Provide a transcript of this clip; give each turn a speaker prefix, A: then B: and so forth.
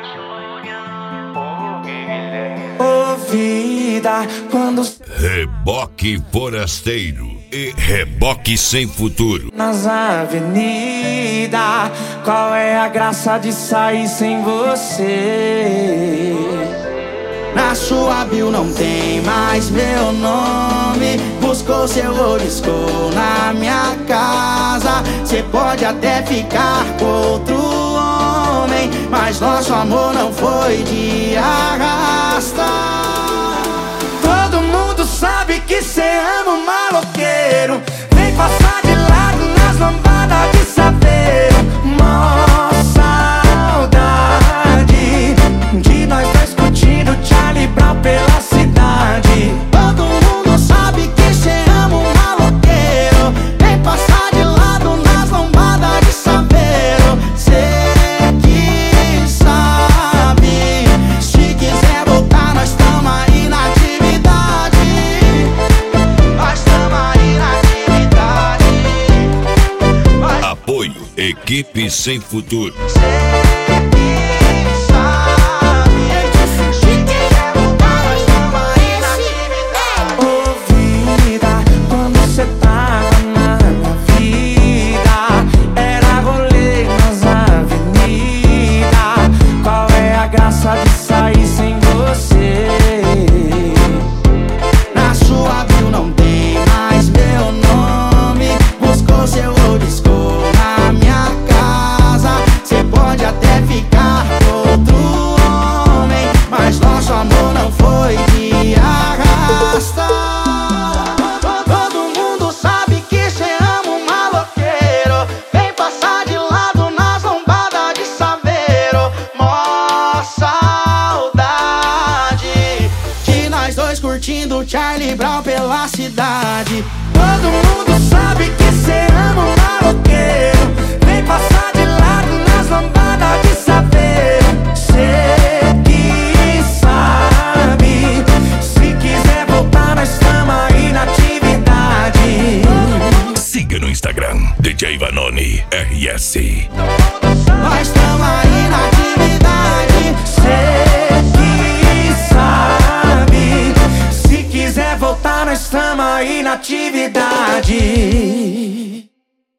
A: Ô vida, quando
B: Reboque Forasteiro e Reboque Sem Futuro.
A: nas avenidas, qual é a graça de sair sem você? Na sua bio não tem mais meu nome. Buscou seu oriscou na minha casa. Cê pode até ficar com outro homem, mas nosso amor não foi de arrasta. Todo mundo sabe que cê ama um maloqueiro. Vem passar de lado nas lambadas de saveiro. Mó saudade de nós dois curtindo Charlie Brown pela cidade. Todo mundo sabe que cê ama um maloqueiro. Vem passar de lado nas lambadas de saveiro. Cê que sabe, se quiser voltar nós tamo aí na atividade. Nós tamo aí na atividade.
B: Apoio Equipe Sem Futuro.
A: De sair sem você. Na sua bio não tem mais meu nome. Buscou seu oriscou na minha casa. Cê pode até ficar com outro homem, mas nosso amor não foi de arrasta. Todo mundo sabe que cê ama um maloqueiro. Vem passar de lado nas lombadas de saveiro. Curtindo Charlie Brown pela cidade. Todo mundo sabe que cê ama um maloqueiro. Vem passar de lado nas lambadas de saveiro. Cê que sabe, se quiser voltar nós tamo aí na atividade.
B: Siga no Instagram DJ Vanoni RS.
A: Nós tamo aí na atividade. Cê que sabe, se quiser voltar nós tamo aí na atividade.